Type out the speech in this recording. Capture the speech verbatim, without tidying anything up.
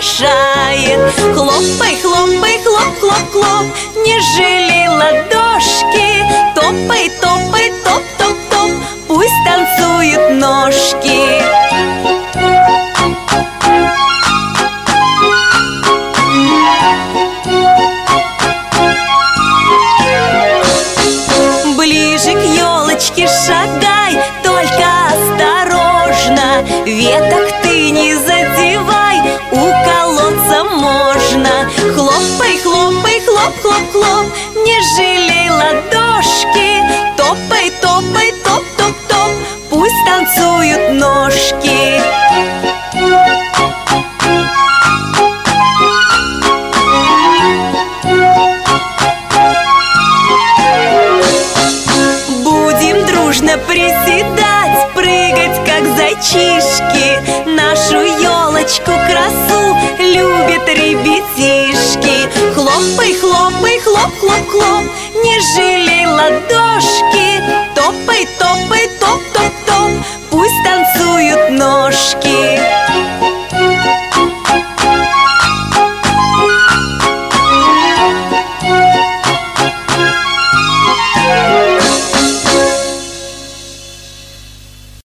приглашает. Хлопай, хлопай, хлоп, хлоп, хлоп, не жалей ладошки. Топай, топай, топ, топ, топ, пусть танцуют ножки. Ближе к елочке шагай, только осторожно, веток ты не задевай, уколоться можно. Хлопай, хлопай, хлоп, хлоп, хлоп, не жалей ладошки. Топай, топай, топ, топ, топ, пусть танцуют ножки. Будем дружно приседать, прыгать, как зайчишки. Нашу елочку красу любят ребятишки. Хлопай, хлопай, хлоп, хлоп, хлоп, не жалей ладошки. Топай, топай, топ, топ, топ, пусть танцуют ножки.